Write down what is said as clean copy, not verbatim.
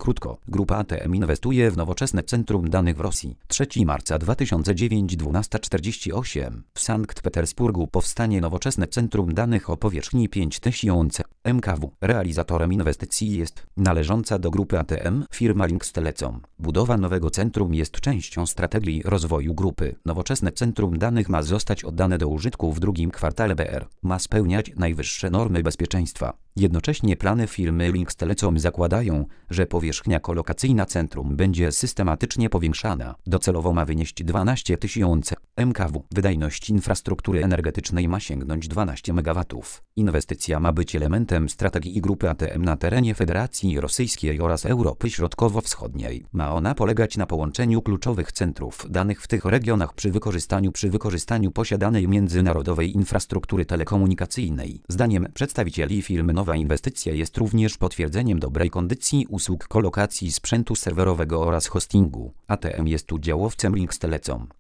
Krótko, grupa ATM inwestuje w nowoczesne centrum danych w Rosji. 3 marca 2009, 12:48. W Sankt Petersburgu powstanie nowoczesne centrum danych o powierzchni 5000 MKW. Realizatorem inwestycji jest należąca do grupy ATM firma Links Telecom. Budowa nowego centrum jest częścią strategii rozwoju grupy. Nowoczesne centrum danych ma zostać oddane do użytku w drugim kwartale br. Ma spełniać najwyższe normy bezpieczeństwa. Jednocześnie plany firmy Links Telecom zakładają, że powierzchnia kolokacyjna centrum będzie systematycznie powiększana. Docelowo ma wynieść 12 000 MKW. Wydajność infrastruktury energetycznej ma sięgnąć 12 MW. Inwestycja ma być elementem strategii grupy ATM na terenie Federacji Rosyjskiej oraz Europy Środkowo-Wschodniej. Ma ona polegać na połączeniu kluczowych centrów danych w tych regionach przy wykorzystaniu posiadanej międzynarodowej infrastruktury telekomunikacyjnej. Zdaniem przedstawicieli firmy nowa inwestycja jest również potwierdzeniem dobrej kondycji usług kolokacji sprzętu serwerowego oraz hostingu. ATM jest udziałowcem Links Telecom.